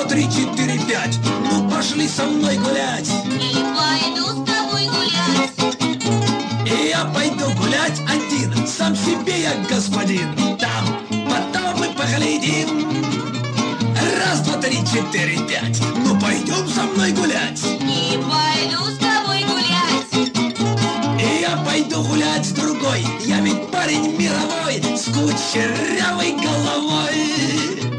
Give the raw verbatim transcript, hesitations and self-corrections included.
два, три, четыре, пять. Ну пошли со мной гулять. И пойду с тобой гулять. И я пойду гулять один, сам себе я господин. Там потом мы поглядим. Раз, два, три, четыре, пять. Ну пойдем со мной гулять. И пойду с тобой гулять. И я пойду гулять с другой. Я ведь парень мировой, с кучерявой головой.